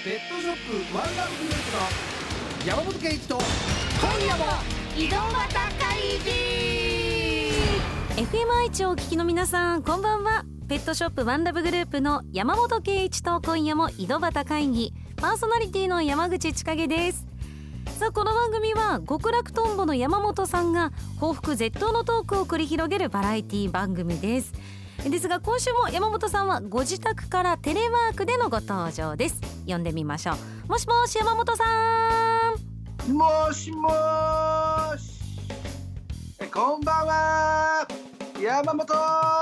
ペットショップワンダーグループの山本圭一と今夜も井戸端会議 FM 愛知をお聞きの皆さん、こんばんは。ペットショップワンラブグループの山本圭一と今夜も井戸端会議、パーソナリティの山口千景です。さあ、この番組は極楽とんぼの山本さんが報復絶倒のトークを繰り広げるバラエティ番組ですが、今週も山本さんはご自宅からテレワークでのご登場です。呼んでみましょう。もしもし、山本さん。 もしもし、こんばんは、山本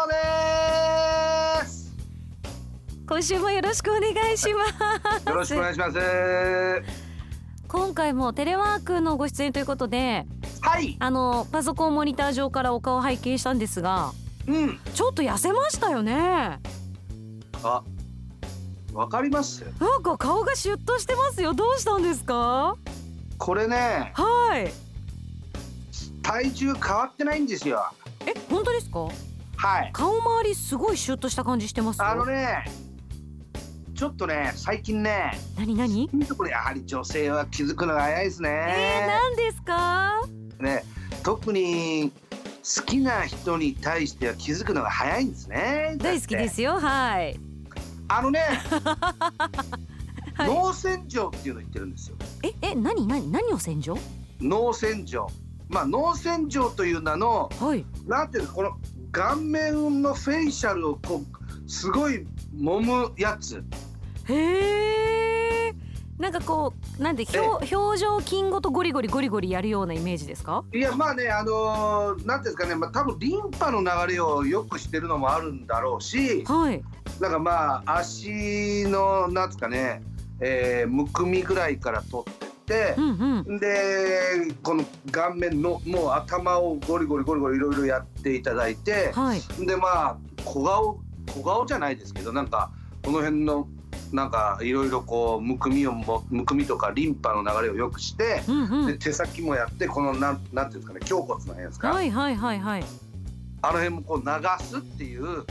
です。 今週もよろしくお願いしますよろしくお願いします。 今回もテレワークのご出演ということで、 はい、 パソコンモニター上からお顔を拝見したんですが、ちょっと痩せましたよね。 あ、わかります。 なんか顔がシュッとしてますよ。どうしたんですか？ これね、 はい、 体重変わってないんですよ。 本当ですか？ はい、 顔周りすごいシュッとした感じしてますよ。 ちょっとね、最近ね、 何これやはり女性は気づくのが早いですね。 何ですかね、特に好きな人に対しては気づくのが早いんですね。 大好きですよ。はい。 はい、 はい、 脳洗浄っていうのを言ってるんですよ。 何を洗浄？ 脳洗浄。脳洗浄という名の、 はい、 なんていうの、この顔面のフェイシャルをこうすごい揉むやつ。 へえ。なんかこう、なんで表情筋ごとゴリゴリやるようなイメージですか？ いや、なんていうんですかね、多分リンパの流れを良くしてるのもあるんだろうし、 はい、 なんか足のなんですかね、むくみぐらいから取って、でこの顔面のもう頭をゴリゴリいろいろやっていただいて、 はい、 で小顔じゃないですけど、なんかこの辺のなんかいろいろこうむくみとかリンパの流れを良くして、で手先もやって、このなんていうんですかね、胸骨の辺ですか、 はい、 あの辺もこう流すっていう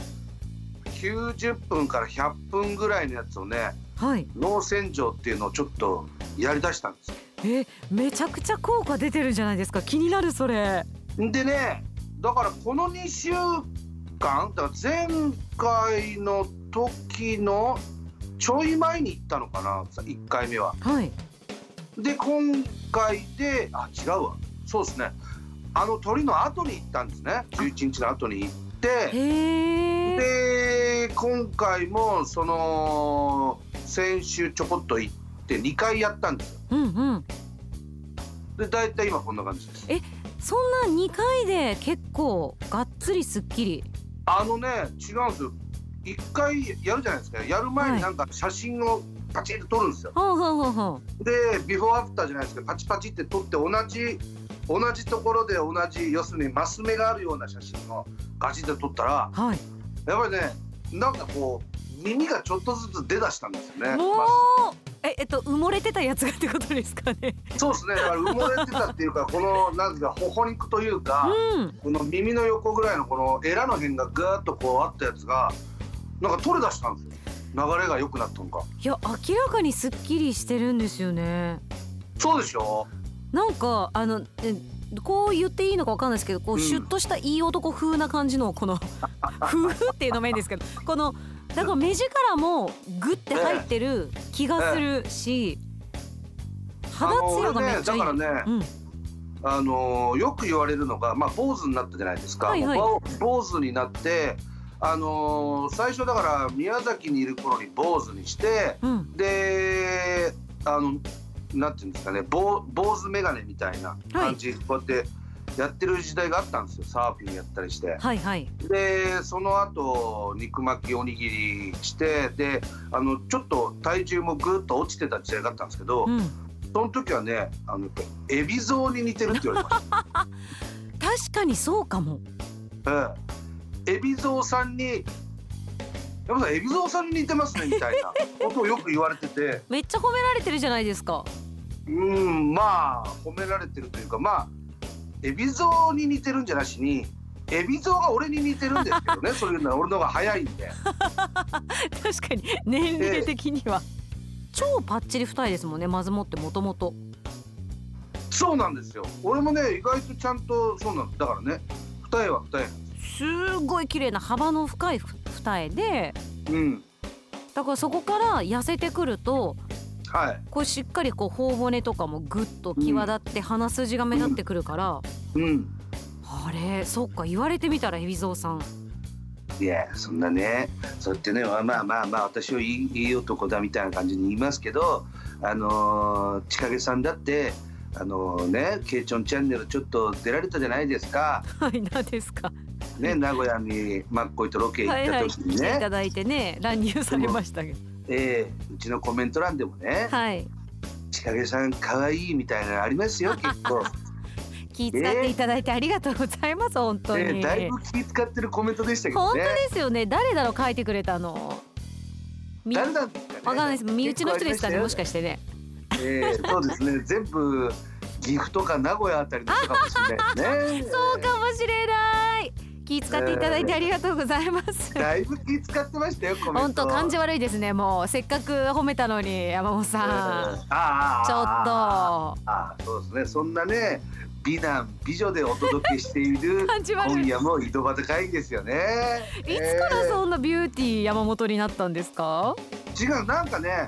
90分から100分ぐらいのやつをね、 はい、 脳洗浄っていうのをちょっとやりだしたんですよ。 めちゃくちゃ効果出てるじゃないですか。気になる。それでね、だからこの2週間だから前回の時のちょい前に行ったのかな、1回目は。 はい。で今回で違うわ、そうですね、鳥の後に行ったんですね。11日の後に行って、で今回もその先週ちょこっと行って2回やったんですよ。でだいたい今こんな感じです。 そんな2回で結構がっつりすっきり？ 違うんですよ。1回やるじゃないですか。やる前になんか写真をパチッと撮るんですよ。でビフォーアフターじゃないですか、パチパチって撮って、同じところで要するにマス目があるような写真をガチッと撮ったら、やっぱりね、なんかこう耳がちょっとずつ出だしたんですよね。 埋もれてたやつがってことですかね？ そうですね。だから埋もれてたっていうか、このなんですか、頬肉というか、この耳の横ぐらいのこのエラの辺がぐーっとこうあったやつがなんか取れ出したんですよ。流れが良くなったのか。いや、 明らかにすっきりしてるんですよね。 そうでしょ。なんかこう言っていいのか分かんないですけど、こうシュッとしたいい男風な感じのこの風っていうのもいいんですけど、このだから目力もグッて入ってる気がするし、肌ツヤがめっちゃいい。 だからね、よく言われるのが、坊主になったじゃないですか。坊主になって、最初だから宮崎にいる頃に坊主にして、でなんていうんですかね、坊主メガネみたいな感じ、こうやってやってる時代があったんですよ。サーフィンやったりして、でその後肉巻きおにぎりして、でちょっと体重もぐっと落ちてた時代があったんですけど、その時はね、海老蔵に似てるって言われました。 確かにそうかも。 海老蔵さんに、山本さん海老蔵さんに似てますねみたいなことをよく言われててめっちゃ褒められてるじゃないですか。 褒められてるというか、海老蔵に似てるんじゃなしに、海老蔵が俺に似てるんですけどね。それ言うのは俺の方が早いんで確かに年齢的には、 超パッチリ二重ですもんね、まずもってもともと。 そうなんですよ。俺もね意外とちゃんとそうなんだからね、二重は二重なんです。 すごい綺麗な幅の深い二重で、 うん、 だからそこから痩せてくると、 はい、 こうしっかりこう頬骨とかもグッと際立って鼻筋が目立ってくるから、 うん、 あれそっか、言われてみたら海老蔵さん。 いやそんなね、そうやってね、まあ私はいい男だみたいな感じに言いますけど、千景さんだってケイチョンチャンネルちょっと出られたじゃないですか。 はい、何ですかね、名古屋にマッコイとロケ行った時にね、 来ていただいてね、乱入されましたけど、 うちのコメント欄でもね、 はい、 千景さん可愛いみたいなのありますよ結構気遣っていただいてありがとうございます、本当に、 だいぶ気遣ってるコメントでしたけどね。 本当ですよね。誰だろう書いてくれたの。 誰なんですかね。 わかんないです。身内の人ですかね、もしかしてね。 そうですね、全部岐阜とか名古屋あたりの人かもしれないですねそうかもしれない。気遣っていただいてありがとうございます、 だいぶ気遣ってましたよコメント。 本当感じ悪いですね。もうせっかく褒めたのに山本さん、ちょっとそうですね、そんなね美男美女でお届けしている今夜も井戸端会議ですよね。 いつからそんなビューティー山本になったんですか。 違う、なんかね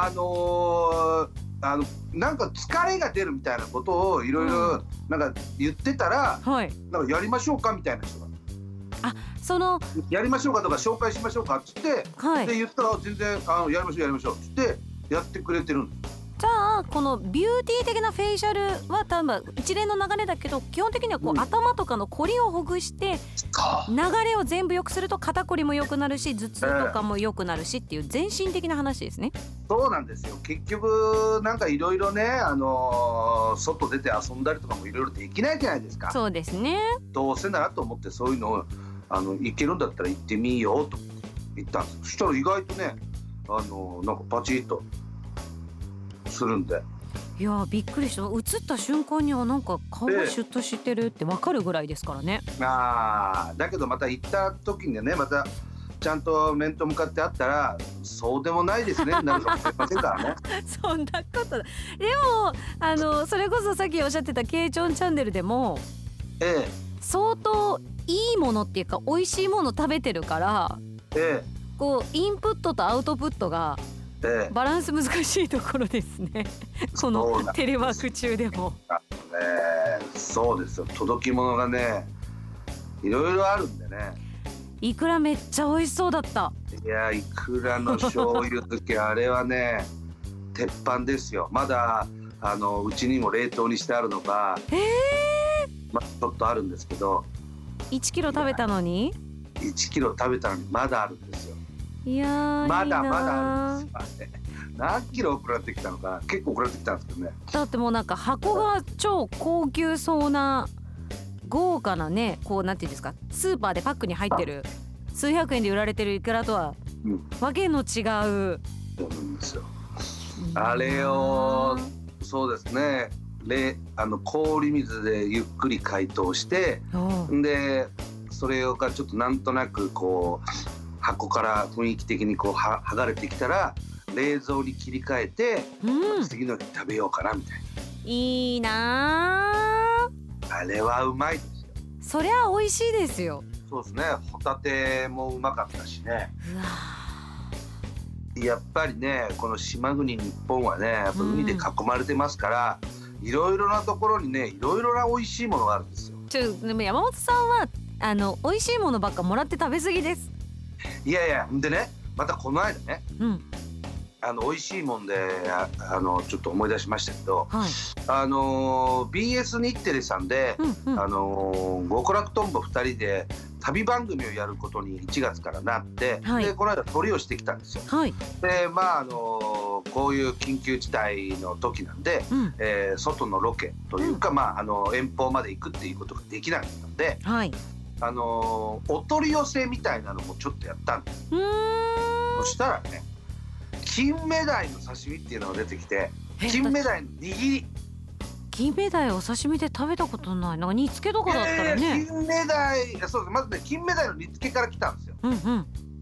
なんか疲れが出るみたいなことをいろいろなんか言ってたら、 はい、 なんかやりましょうかみたいな人が、やりましょうかとか紹介しましょうかっつって、 はい、 で言ったら全然やりましょうっつってやってくれてるんです。 じゃあこのビューティー的なフェイシャルは多分一連の流れだけど、基本的にはこう、頭とかのコリをほぐして流れを全部良くすると肩こりも良くなるし、頭痛とかも良くなるしっていう全身的な話ですね。 そうなんですよ。結局なんかいろいろね、外出て遊んだりとかもいろいろできないじゃないですか。 そうですね。 どうせならと思って、そういうのを行けるんだったら行ってみようと言ったんです。そしたら意外とねなんかパチッとするんで、 いやびっくりした。映った瞬間にはなんか顔がシュッとしてるって分かるぐらいですからね。 だけどまた行った時にね、またちゃんと面と向かって会ったらそうでもないですねなるかもしれませんからねそんなことだ。でもそれこそさっきおっしゃってたケイチョンチャンネルでも、相当いいものっていうか美味しいもの食べてるから、こうインプットとアウトプットがバランス難しいところですねこのテレワーク中でも。 そうですよ、届き物がねいろいろあるんでね。 イクラめっちゃ美味しそうだった。いやイクラの醤油漬けあれはね鉄板ですよ。まだうちにも冷凍にしてあるのが、ちょっとあるんですけど、 1キロ食べたのに 1キロ食べたのにまだあるんですよ。 いやまだあるんですよ。何キロ送られてきたのかな、結構送られてきたんですけどね。 だってもうなんか箱が超高級そうな豪華なね、こうなんていうんですか、スーパーでパックに入ってる数百円で売られてるイクラとはわけの違う、 そうなんですよ。あれをそうですね、氷水でゆっくり解凍して、でそれがちょっとなんとなくこう箱から雰囲気的にこう剥がれてきたら冷蔵に切り替えて、次の日食べようかなみたいな。 いいなあれはうまいですよ。 そりゃ美味しいですよ。 そうですね、ホタテもうまかったしね。やっぱりね、この島国日本はね、やっぱ海で囲まれてますから、いろいろなところにね、いろいろな美味しいものがあるんですよ。 でも山本さんは美味しいものばっかもらって食べ過ぎです。 いやでね、またこの間ね、美味しいもんでちょっと思い出しましたけど、BS 日テレさんで、極楽とんぼ2人で旅番組をやることに1月からなって、でこの間撮りをしてきたんですよ。でこういう緊急事態の時なんで、外のロケというか、遠方まで行くっていうことができなかったんで、お取り寄せみたいなのもちょっとやったんです。そしたらね、金目鯛の刺身っていうのが出てきて、金目鯛の握り。 金目鯛お刺身で食べたことない。なんか煮付けとかだったらね。 金目鯛、そうです。まずね、金目鯛の煮付けから来たんですよ。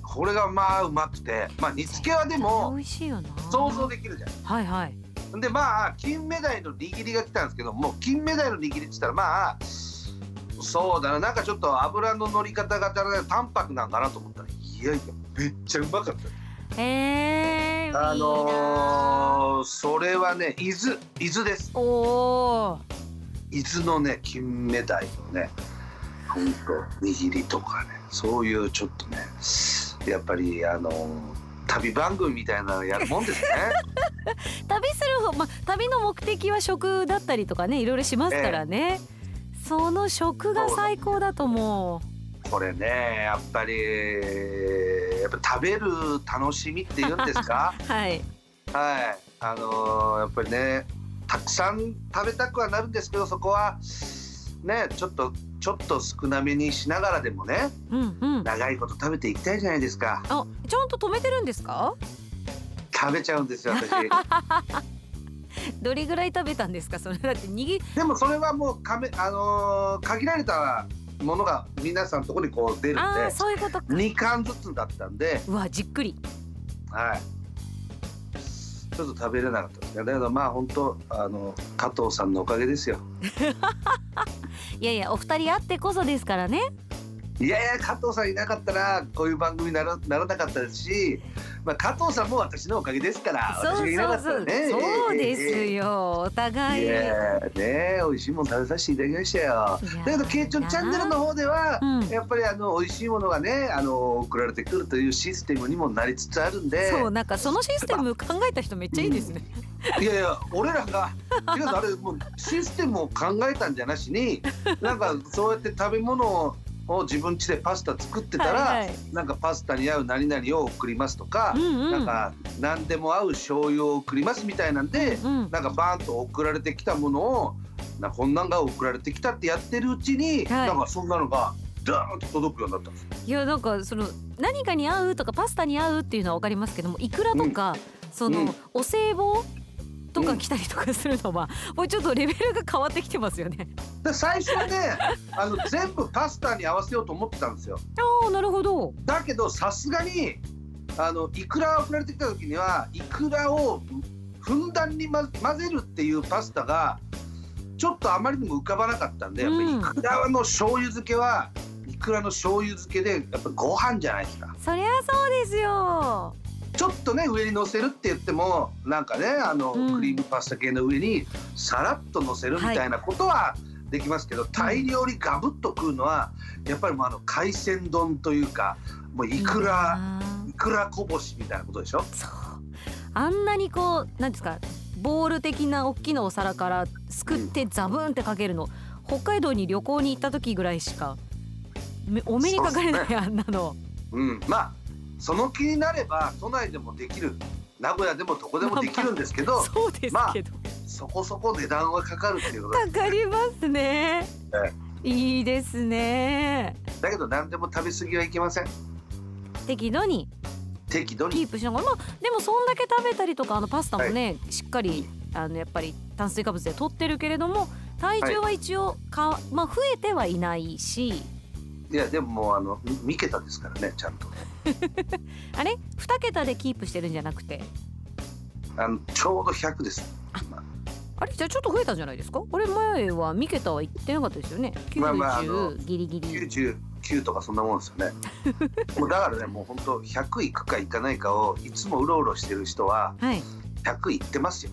これがまあうまくて、まあ煮付けはでも美味しいよな。 想像できるじゃん。 はいはい。 でまあ金目鯛の握りが来たんですけども、金目鯛の握りって言ったらまあそうだな、なんかちょっと油の乗り方が淡白なんかなと思ったら、いやいやめっちゃうまかった。 いいな。 それはね伊豆です。 おー、 伊豆のね金目鯛のねほんと握りとかね、そういうちょっとねやっぱり旅番組みたいなのやるもんですね。 旅する方、旅の目的は食だったりとかね、いろいろしますからね、その食が最高だと思う。 これねやっぱ食べる楽しみっていうんですか。 はいはい、やっぱりねたくさん食べたくはなるんですけど、そこはねちょっと少なめにしながらでもね、長いこと食べていきたいじゃないですか。 あ、ちゃんと止めてるんですか？ 食べちゃうんですよ私。 どれぐらい食べたんですか？それだってでもそれはもう限られたものが皆さんのところにこう出るんで、 あ、そういうことか。 2貫ずつだったんで、 うわじっくり、 はい、ちょっと食べれなかったですね。だけどまあ本当加藤さんのおかげですよ。 いやいや、お二人あってこそですからね。 いやいや加藤さんいなかったらこういう番組にならなかったですし、加藤さんも私のおかげですから、私がいなかったらね。 そうですよ、お互い。 いやね、美味しいもの食べさせていただきましたよ。だけどケイチョンチャンネルの方では、やっぱり美味しいものがね送られてくるというシステムにもなりつつあるんで。 そう、なんかそのシステム考えた人めっちゃいいですね。 いやいや俺らが違う、あれもうシステムを考えたんじゃなしに、なんかそうやって食べ物を自分家でパスタ作ってたら、なんかパスタに合う何々を送りますとか、なんか何でも合う醤油を送りますみたいなんで、なんかバーンと送られてきたものをこんなんが送られてきたってやってるうちに、なんかそんなのがダーンと届くようになったんです。 いや、なんかその何かに合うとかパスタに合うっていうのは分かりますけども、イクラとか、そのお歳暮とか来たりとかするのは、もうちょっとレベルが変わってきてますよね。 で最初はね全部パスタに合わせようと思ってたんですよ。 ああ、なるほど。 だけどさすがにイクラが送られてきた時には、イクラをふんだんに混ぜるっていうパスタがちょっとあまりにも浮かばなかったんで、やっぱイクラの醤油漬けはイクラの醤油漬けでやっぱご飯じゃないですか。 そりゃそうですよ。 ちょっとね上に乗せるって言っても、なんかねクリームパスタ系の上にさらっと乗せるみたいなことはできますけど、大量にガブッと食うのはやっぱりもう海鮮丼というか、もうイクラこぼしみたいなことでしょ。 そう、あんなにこうなんですか、ボール的な大きなお皿からすくってザブンってかけるの、北海道に旅行に行った時ぐらいしかお目にかかれない、あんなの。 まあその気になれば都内でもできる、名古屋でもどこでもできるんですけど、 そうですけど、 そこそこ値段はかかるっていうことかかりますね。いいですね。 だけど何でも食べ過ぎはいけません。 適度にキープしながら、でもそんだけ食べたりとか、パスタもね、しっかりやっぱり炭水化物で取ってるけれども、体重は一応増えてはいないし、 いやでももう3桁ですからね、ちゃんと。 あれ2桁でキープしてるんじゃなくて、 ちょうど100です。 あれじゃあちょっと増えたんじゃないですか。これ前は3桁はいってなかったですよね。90ギリギリ 99とかそんなもんですよね。もうだからね、もう本当100いくかいかないかをいつもうろうろしてる人は100いってますよ。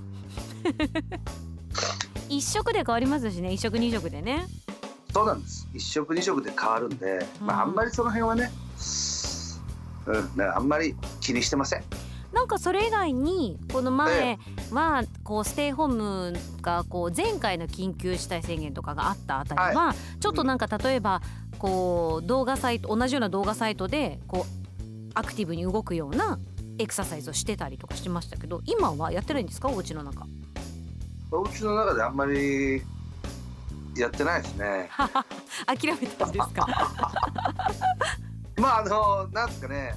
1食で変わりますしね、1食2食でね。 そうなんです、1食2食で変わるんで、あんまりその辺はね、あんまり気にしてません。 なんかそれ以外にこの前はこうステイホームがこう前回の緊急事態宣言とかがあったあたりは、ちょっとなんか例えばこう動画サイト、同じような動画サイトでこうアクティブに動くようなエクササイズをしてたりとかしましたけど、今はやってないんですか？お家の中。 お家の中であんまりやってないですね。 諦めたんですか？ なんですかね、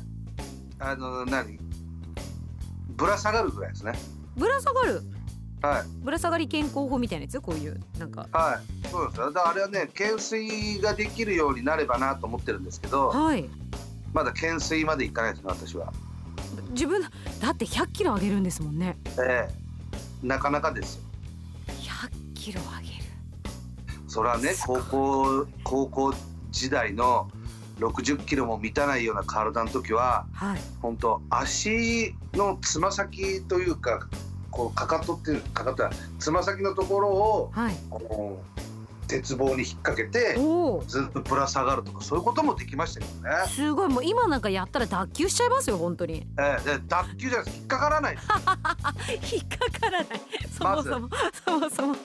ぶら下がるぐらいですね。 ぶら下がる。 はい。 ぶら下がり健康法みたいなやつ、こういうなんか。 はい。そうですよ。だからあれはね、懸垂ができるようになればなと思ってるんですけど。 はい。 まだ懸垂までいかないですね私は。 自分だって100キロ上げるんですもんね。 なかなかですよ。 100キロ上げる。 それはね、高校時代の60キロも満たないような体の時は、 はい、 本当足のつま先というか、こうかかとっていうかかとはつま先のところを、 はい、 鉄棒に引っ掛けてずっとぶら下がるとか、そういうこともできましたけどね。 すごい。もう今なんかやったら脱臼しちゃいますよ本当に。 脱臼じゃないです。引っかからないです引っかからない。そもそも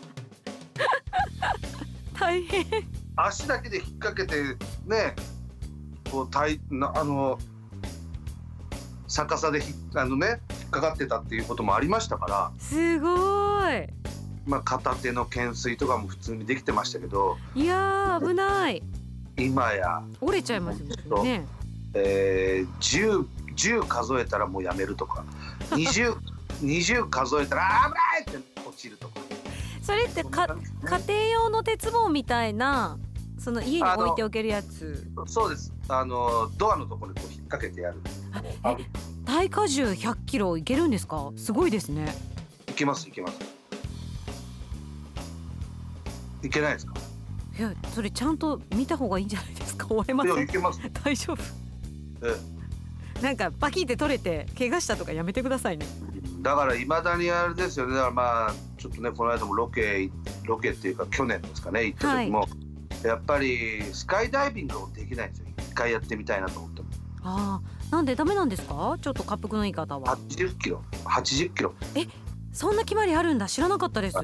大変。 足だけで引っ掛けてね、こう逆さで引っかかってたっていうこともありましたから。すごい。 片手の懸垂とかも普通にできてましたけど、 いやー危ない。 今や折れちゃいますよね。 10数えたらもうやめるとか20数えたら危ないって落ちるとか。 それって家庭用の鉄棒みたいな、その家に置いておけるやつ。 そうです。ドアのところにこう引っ掛けてやる。 耐荷重100キロいけるんですか？すごいですね。 いけます。いけないですか？ いや、それちゃんと見た方がいいんじゃないですか？終えません？ いや、いけます。 大丈夫？なんかバキって取れて怪我したとかやめてくださいね。 だから未だにあれですよね。だからちょっとね、この間もロケっていうか去年ですかね、行った時も、やっぱりスカイダイビングをできないんですよ。一回やってみたいなと思っても。 なんでダメなんですか？ちょっと滑腹のいい方は。 80キロ。 そんな決まりあるんだ。知らなかったです。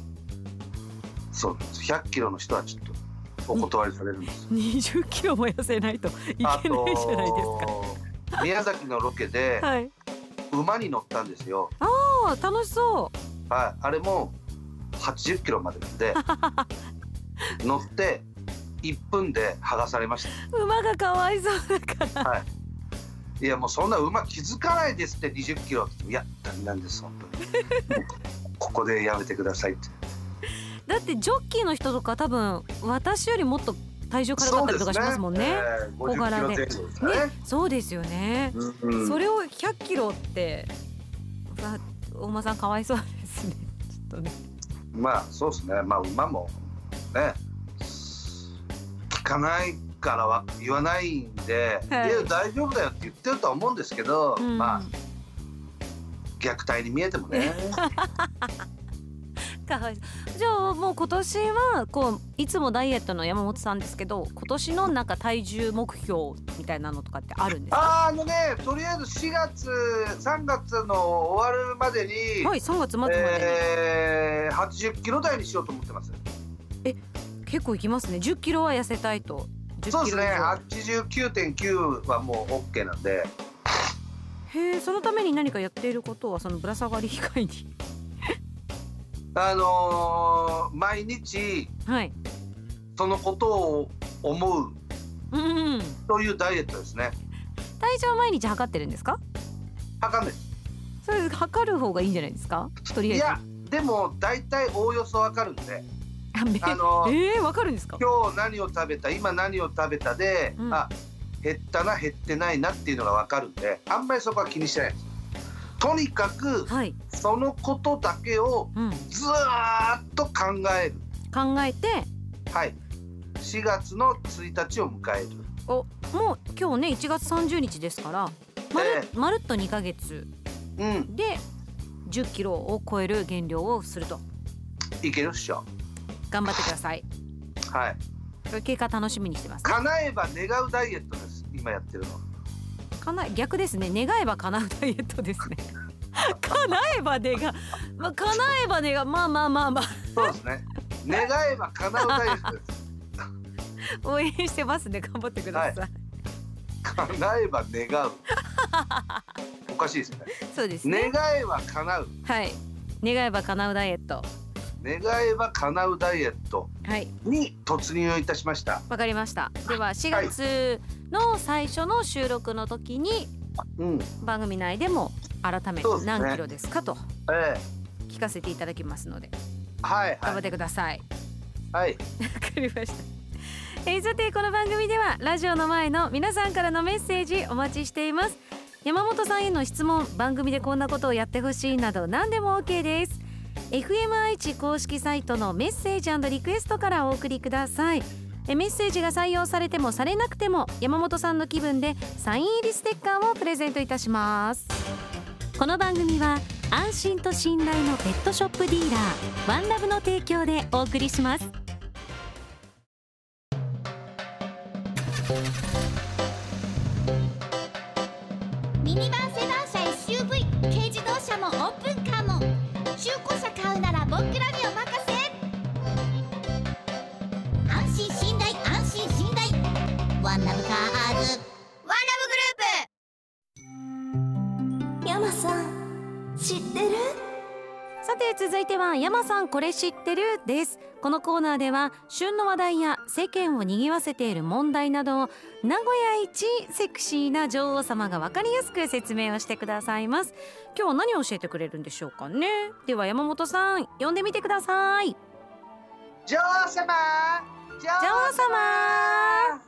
そうです。100キロの人はちょっとお断りされるんです。 20キロも痩せないといけないじゃないですか。宮崎のロケで、はい、馬に乗ったんですよ。 楽しそう。 はい、あれも80キロまでなんで乗って1分で剥がされました。 馬がかわいそうだから。 はい。いや、もうそんな馬気づかないですって20キロって。いや、ダメなんです本当に。ここでやめてくださいって。 だってジョッキーの人とか多分私よりもっと体重軽かったりとかしますもんね。小柄で。そうですよね。それを100キロって大間さんかわいそうですね。ちょっとね。 そうですね。馬もね聞かないからは言わないんで、大丈夫だよって言ってるとは思うんですけど、虐待に見えてもね。 じゃあもう今年はいつもダイエットの山本さんですけど、今年のなんか体重目標みたいなのとかってあるんですか？ とりあえず3月の終わるまでに、 はい、3月末までに、80キロ台にしようと思ってます。 結構いきますね。10キロは痩せたいと。 そうですね。89.9 はもう OK なんで。 そのために何かやっていることは、そのぶら下がり以外に毎日、 はい、 そのことを思う、というダイエットですね。 体重は毎日測ってるんですか？ 測んない。 それ測る方がいいんじゃないですか？とりあえず。 いや、でも大体おおよそ測るんで。 わかるんですか？ 今日何を食べた、今何を食べたで、減ったな減ってないなっていうのが分かるんで、あんまりそこは気にしてないです。とにかく、そのことだけをずーっと考えて、はい、4月の1日を迎える。 もう今日ね1月30日ですから、まるっと2ヶ月で10キロを超える減量をすると。 いけるっしょ。 頑張ってください。 はい。 結果楽しみにしてます、ね。 叶えば願うダイエットです。今やってるの。 逆ですね。願えば叶うダイエットですね。叶えば願う。 そうですね。願えば叶うダイエットです。 応援してますね。頑張ってください。 叶えば願う。おかしいですよね。 そうですね。 願えば叶う。 はい。願えば叶うダイエット。 願えば叶うダイエットに突入をいたしました。 わかりました。では4月の最初の収録の時に、番組内でも改めて何キロですかと聞かせていただきますので、頑張ってください。 はい。 わかりました。 さてこの番組ではラジオの前の皆さんからのメッセージお待ちしています。山本さんへの質問、番組でこんなことをやってほしいなど何でも OK です。 FM 愛知公式サイトのメッセージ&リクエストからお送りください。メッセージが採用されてもされなくても山本さんの気分でサイン入りステッカーをプレゼントいたします。この番組は安心と信頼のペットショップディーラーワンラブの提供でお送りします。 ミニバンセダン車 SUV 軽自動車もオープンカーも中古車買うなら僕らにお任せ。安心信頼安心信頼ワンラブカーズワンラブグループ。山さん知ってる？ さて続いては山さんこれ知ってるです。このコーナーでは旬の話題や世間を賑わせている問題などを名古屋一セクシーな女王様が分かりやすく説明をしてくださいます。今日は何を教えてくれるんでしょうかね。では山本さん呼んでみてください。 女王様、 女王様。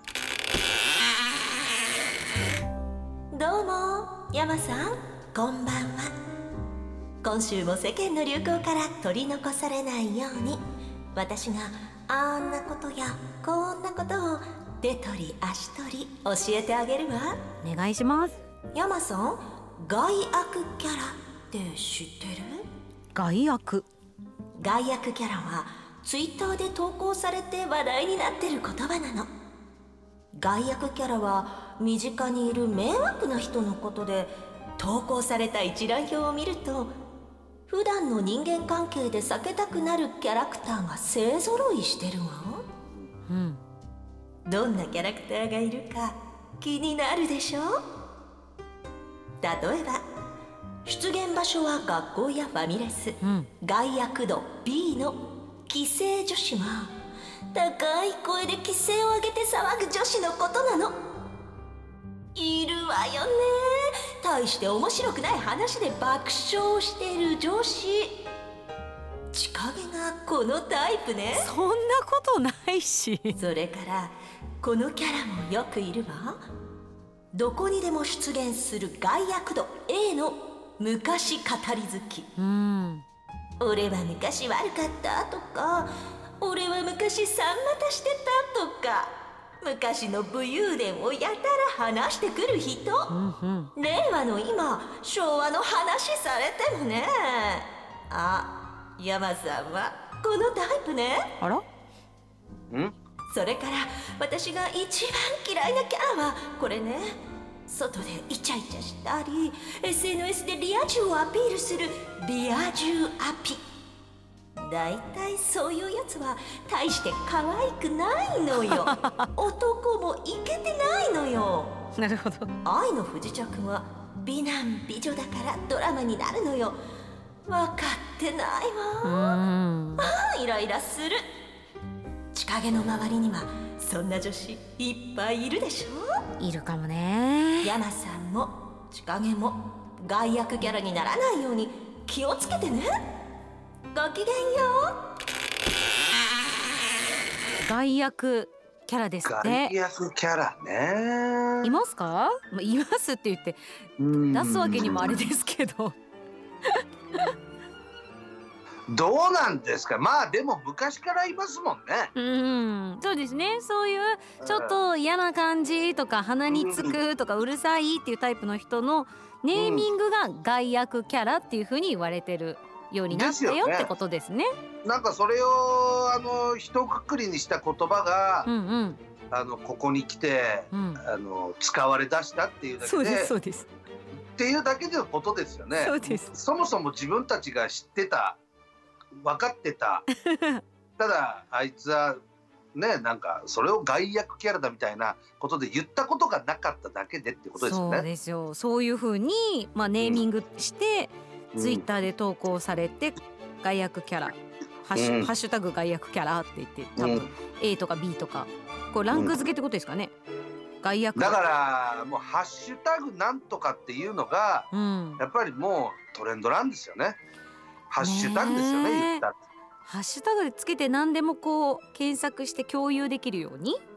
どうも山さんこんばんは。今週も世間の流行から取り残されないように私があんなことやこんなことを手取り足取り教えてあげるわ。 お願いします。 山さん、害悪キャラって知ってる？ 害悪キャラはツイッターで投稿されて話題になってる言葉なの。害悪キャラは身近にいる迷惑な人のことで、投稿された一覧表を見ると普段の人間関係で避けたくなるキャラクターが勢ぞろいしてるわ。どんなキャラクターがいるか気になるでしょ？例えば出現場所は学校やファミレス、害悪度 B の奇声女子は高い声で奇声を上げて騒ぐ女子のことなの。いるわよね。大して面白くない話で爆笑してる女子。千景がこのタイプね。 そんなことないし。 それからこのキャラもよくいるわ。どこにでも出現する害悪度 A の昔語り好き。俺は昔悪かったとか、俺は昔さんまたしてたとか、昔の武勇伝をやたら話してくる人、令和の今昭和の話されてもね。あ、山さんはこのタイプね。 あら？ それから私が一番嫌いなキャラはこれね。外でイチャイチャしたり SNS でリア充をアピールするリア充アピ。だいたいそういうやつは大して可愛くないのよ。男もイケてないのよ。 なるほど。 愛の不時着は美男美女だからドラマになるのよ。分かってないわ。イライラする。千景の周りにはそんな女子いっぱいいるでしょ。 いるかもね。 山さんも千景も害悪キャラにならないように気をつけてね。ごきげんよう。 害悪キャラですって。 害悪キャラね。 いますか？いますって言って出すわけにもあれですけど。 どうなんですか。まあでも昔からいますもんね。 そうですね。そういうちょっと嫌な感じとか鼻につくとかうるさいっていうタイプの人のネーミングが害悪キャラっていう風に言われてるようになったよってことですね。 なんかそれを一括りにした言葉が、ここに来て、使われ出したっていうだけで、 そうですっていうだけのことですよね。 そうです。 そもそも自分たちが知ってた、分かってたただあいつはね、なんかそれを害悪キャラだみたいなことで言ったことがなかっただけでってことですよね。 そうですよ。そういう風に、ネーミングして、ツイッターで投稿されて、害悪キャラハッシュタグ害悪キャラって言って、多分 A とか B とかこうランク付けってことですかね。害悪だからもうハッシュタグなんとかっていうのが、やっぱりもうトレンドなんですよね。ハッシュタグですよね、言ったら。 ハッシュタグでつけて何でもこう検索して共有できるように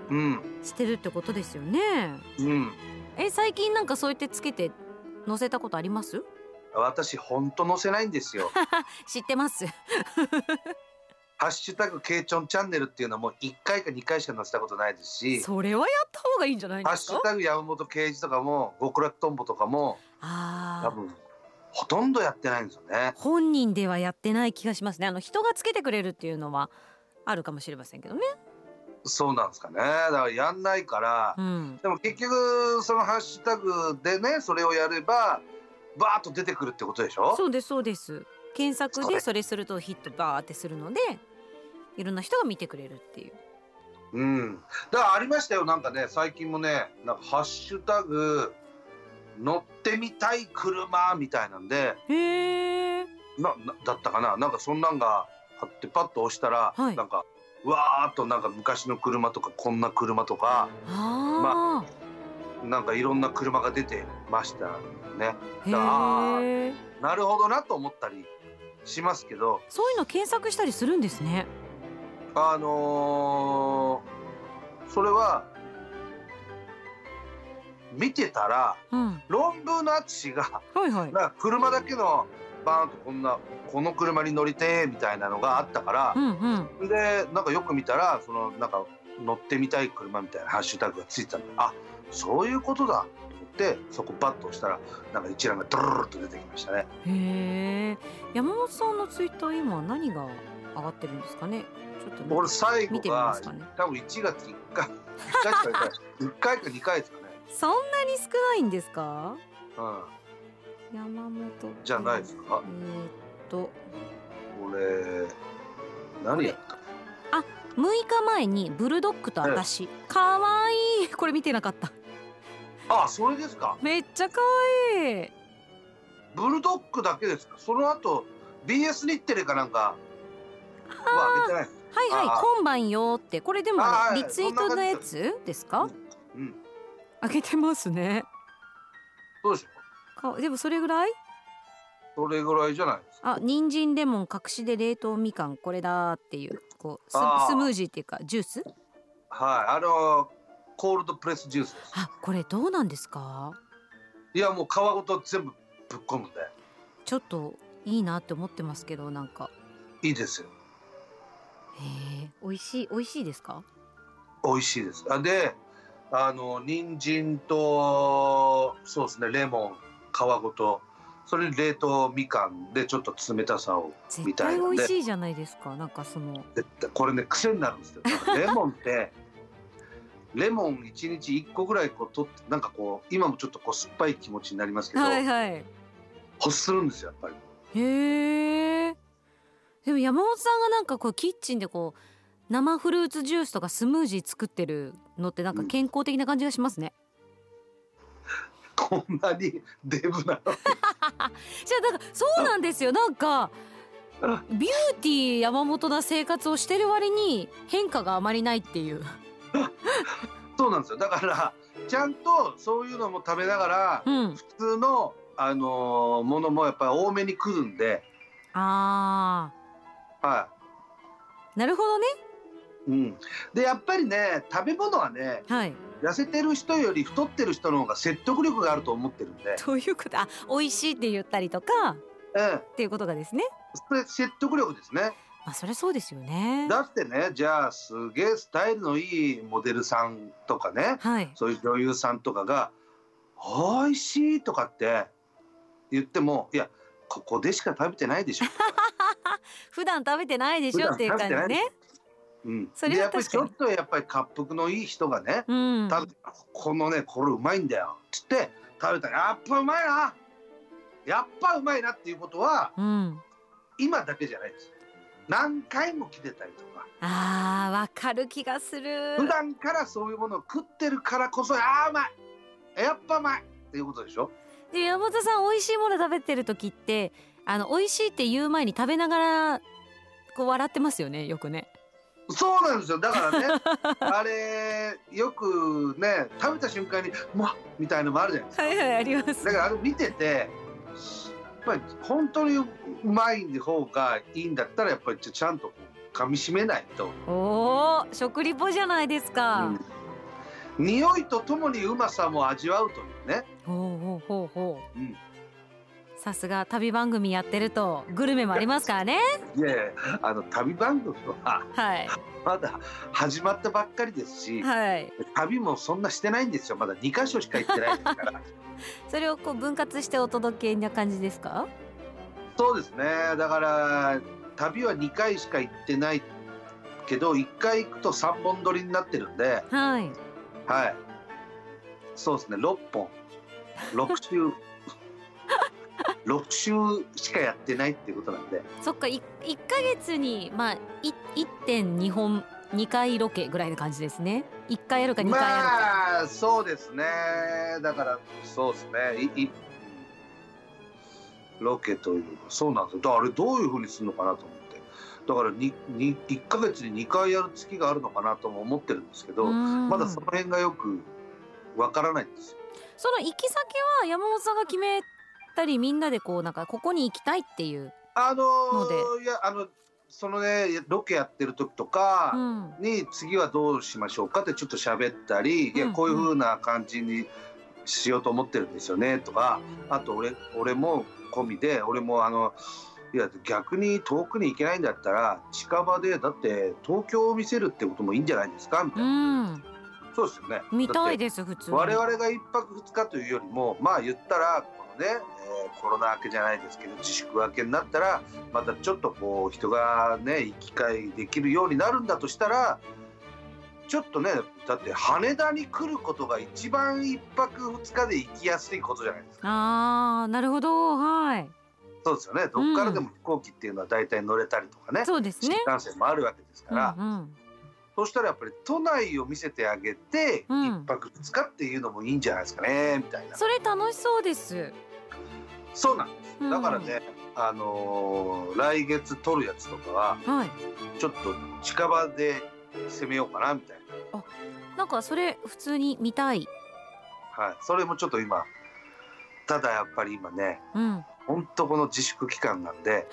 してるってことですよね。最近なんかそうやってつけて載せたことあります？ 私ほんと載せないんですよ。 知ってますハッシュタグケイチョンチャンネルっていうのはもう1回か2回しか載せたことないですし、 それはやった方がいいんじゃないですか。 ハッシュタグ山本圭一とかも極楽とんぼとかも多分ほとんどやってないんですよね。 本人ではやってない気がしますね。人がつけてくれるっていうのはあるかもしれませんけどね。 そうなんですかね。だからやんないから、でも結局そのハッシュタグでねそれをやればバーッと出てくるってことでしょ。 そうですそうです。検索でそれするとヒットバーってするのでいろんな人が見てくれるっていう。 だからありましたよ。なんかね最近もねなんかハッシュタグ乗ってみたい車みたいなんでだったかな。なんかそんなんがあってパッと押したら、なんかわーっとなんか昔の車とかこんな車とかなんかいろんな車が出てましたね。だからなるほどなと思ったりしますけど、 そういうの検索したりするんですね。 それは見てたら、論文の淳が、なんか車だけのバーンとこの車に乗りてーみたいなのがあったから、でなんかよく見たらそのなんか乗ってみたい車みたいなハッシュタグがついてたんで、あそういうことだと思ってそこバッと押したらなんか一覧がドルルルと出てきましたね。 へえ。山本さんのツイッター今何が上がってるんですかね。ちょっと俺最後が、 ね、 多分1月1回1回か2回ですかね。 そんなに少ないんですか。山本じゃないですか。これ何やった？ あ、6日前にブルドッグと私、かわいい。これ見てなかった。 あ、それですか。 めっちゃかわいい。 ブルドッグだけですか。その後 BS 日テレかなんかは上げてない。 今晩よって。これでもリツイートのやつですか。上げてますね。 どうでしょう。 でもそれぐらいじゃないですか。 人参レモン隠しで冷凍みかんこれだっていうスムージーっていうかジュース。 コールドプレスジュースです。 これどうなんですか。 いやもう皮ごと全部ぶっ込むんでちょっといいなって思ってますけど、なんかいいですよ。 美味しいですか。 美味しいです。で人参とそうですねレモン皮ごとそれに冷凍みかんでちょっと冷たさをみたいな。 絶対美味しいじゃないですか。なんかこれね癖になるんですよ。レモンってレモン1日1個ぐらい取ってなんか今もちょっと酸っぱい気持ちになりますけど、欲するんですよやっぱり。 へえ。でも山本さんがなんかキッチンで生フルーツジュースとかスムージー作ってるのってなんか健康的な感じがしますね。 こんなにデブなのじゃあだからそうなんですよ。なんかビューティー山本な生活をしてる割に変化があまりないっていうそうなんですよ。だからちゃんとそういうのも食べながら、普通のものもやっぱり多めに食うんで。なるほどね。でやっぱりね食べ物はね、痩せてる人より太ってる人の方が説得力があると思ってるんで。 どういうこと？美味しいって言ったりとか、っていうことがですね。 それ説得力ですね。 それそうですよね。 だってねじゃあすげえスタイルのいいモデルさんとかね、そういう女優さんとかが美味しいとかって言ってもいやここでしか食べてないでしょ普段食べてないでしょっていう感じね。 それは確かに。ちょっとやっぱり恰幅のいい人がね、このねこれうまいんだよっつって食べたらやっぱうまいなやっぱうまいなっていうことは、今だけじゃないです。何回も来てたりとか。 わかる気がする。 普段からそういうものを食ってるからこそうまいやっぱうまいっていうことでしょ。 で山本さん美味しいもの食べてる時って美味しいって言う前に食べながら笑ってますよねよくね。 そうなんですよ。だからねあれよくね食べた瞬間にみたいなのもあるじゃないですか。 あります。 だから見ててやっぱり本当にうまい方がいいんだったらやっぱりちゃんと噛み締めないと。 食リポじゃないですか。 匂いとともにうまさも味わうというね。 ほうほうほうほう、 うん、 さすが旅番組やってるとグルメもありますからね。 いやいや、旅番組ははいまだ始まったばっかりですし、 はい、 旅もそんなしてないんですよ。まだ2カ所しか行ってないですからそれをこう分割してお届けな感じですか？ そうですね。だから旅は2回しか行ってないけど、1回行くと3本撮りになってるんで、 はいはい、そうですね。6本6週6週しかやってないっていうことなんで。 そっか、1ヶ月にまあ 1.2 本2回ロケぐらいな感じですね。1回やるか2回やるか。 まあそうですね。だからそうですね。ロケというそうなんですよ。あれどういう風にするのかなと思って、だから1ヶ月に2回やる月があるのかなとも思ってるんですけど、まだその辺がよくわからないんですよ。 その行き先は山本さんが決めたり、みんなでこうなんかここに行きたいっていうので、 いやそのねロケやってる時とかに、次はどうしましょうかってちょっと喋ったり、いやこういう風な感じにしようと思ってるんですよねとか、あと俺も込みで、俺もいや逆に遠くに行けないんだったら近場でだって東京を見せるってこともいいんじゃないですかみたいな。そうですよね。 見たいです。普通に我々が1泊2日というよりも、まあ言ったらこのね、コロナ明けじゃないですけど自粛明けになったらまたちょっとこう人がね行き来できるようになるんだとしたら、ちょっとね、だって羽田に来ることが一番1泊2日で行きやすいことじゃないですか。 あー、なるほど。はい、 そうですよね。どっからでも飛行機っていうのは大体乗れたりとかね、 そうですね、 新幹線もあるわけですから、そうしたらやっぱり都内を見せてあげて1泊2日っていうのもいいんじゃないですかねみたいな。 それ楽しそうです。 そうなんです、だからね、来月撮るやつとかは、ちょっと近場で攻めようかなみたいな。 なんかそれ普通に見たい。 はい、それもちょっと今、ただやっぱり今ね、本当この自粛期間なんで、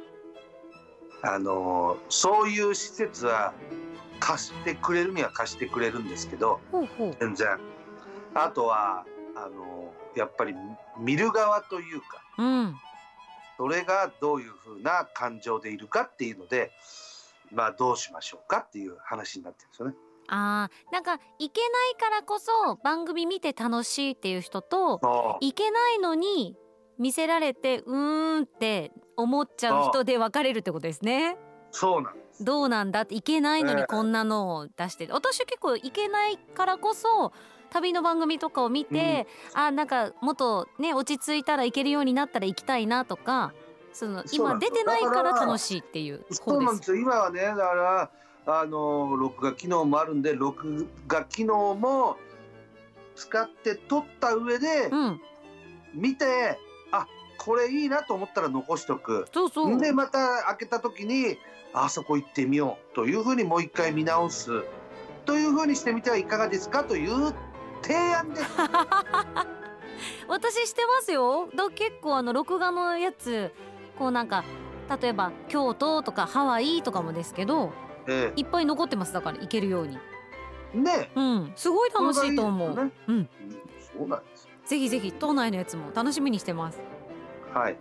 そういう施設は貸してくれるには貸してくれるんですけど、全然あとはやっぱり見る側というか、それがどういう風な感情でいるかっていうので、まあどうしましょうかっていう話になってるんですよね。 なんか行けないからこそ番組見て楽しいっていう人と、行けないのに見せられてって思っちゃう人で分かれるってことですね。 そうなんです。 どうなんだって、行けないのにこんなのを出して、私結構行けないからこそ旅の番組とかを見て、なんかもっとね落ち着いたら行けるようになったら行きたいなとか、今出てないから楽しいっていう方です。 そうなんですよ。今はね、だから録画機能もあるんで、録画機能も使って撮った上で、見て、これいいなと思ったら残しとく。でまた開けた時にあそこ行ってみようというふうにもう一回見直すというふうにしてみてはいかがですかという提案です。 私してますよ。結構録画のやつ、こうなんか例えば京都とかハワイとかもですけど、いっぱい残ってます。だから行けるようにね、すごい楽しいと思う。 そうなんです。 ぜひぜひ島内のやつも楽しみにしてます。 はい、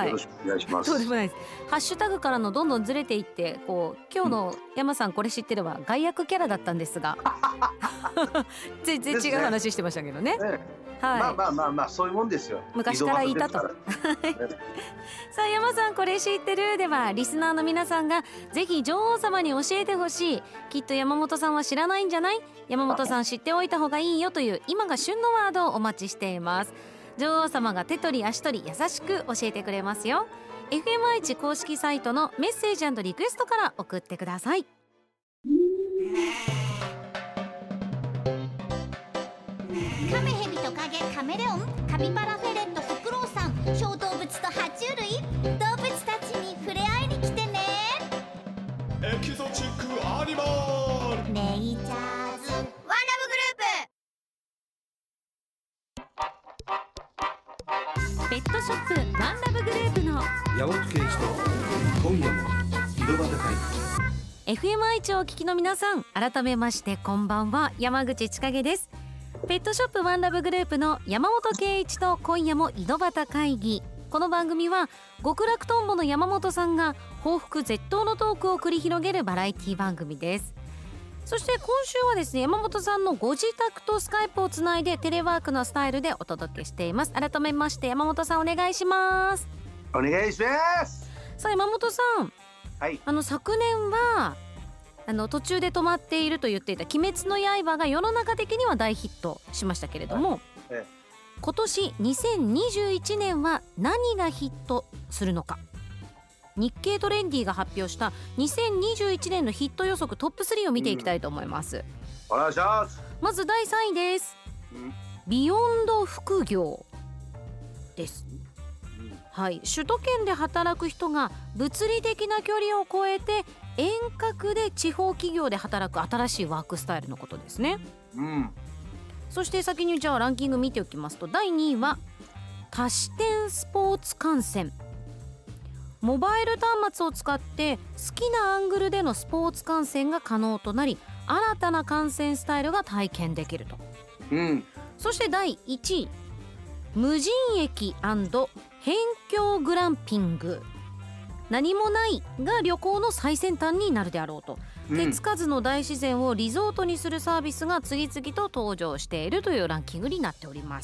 よろしくお願いします。 そうでもないです。ハッシュタグからのどんどんずれていって、こう今日の山さんこれ知ってれば外役キャラだったんですが全然違う話してましたけどね。 まあそういうもんですよ。 昔からいたと。さあ山さんこれ知ってるでは、リスナーの皆さんがぜひ女王様に教えてほしい、きっと山本さんは知らないんじゃない、山本さん知っておいた方がいいよという今が旬のワードをお待ちしています。女王様が手取り足取り優しく教えてくれますよ。 FM 愛知公式サイトのメッセージ&リクエストから送ってください。 カメヘビトカゲカメレオンカピバラフェレットフクロウさん、小動物と爬虫類、動物たちに触れ合いに来てね。 エキゾチックアニマルネイチャーズワンラブグループ。ペットショップワンラブグループの山本圭一と今夜も井戸端会議。 FM 愛知をお聞きの皆さん、改めましてこんばんは、山口千景です。ペットショップワンラブグループの山本圭一と今夜も井戸端会議。この番組は極楽とんぼの山本さんが報復絶倒のトークを繰り広げるバラエティ番組です。そして今週はですね、山本さんのご自宅とスカイプをつないでテレワークのスタイルでお届けしています。改めまして山本さんお願いします。 お願いします。 さあ山本さん、 はい、 昨年は途中で止まっていると言っていた鬼滅の刃が世の中的には大ヒットしましたけれども、今年2021年は何がヒットするのか。日経トレンディが発表した2021年のヒット予測トップ3を見ていきたいと思います。 お願いします。 まず第3位です。ビヨンド副業です。はい、首都圏で働く人が物理的な距離を超えて遠隔で地方企業で働く新しいワークスタイルのことですね。そして先にじゃあランキング見ておきますと、第2位は多視点スポーツ観戦。モバイル端末を使って好きなアングルでのスポーツ観戦が可能となり、新たな観戦スタイルが体験できると。そして第1位、無人駅&辺境グランピング。何もないが旅行の最先端になるであろうと、手つかずの大自然をリゾートにするサービスが次々と登場しているというランキングになっております。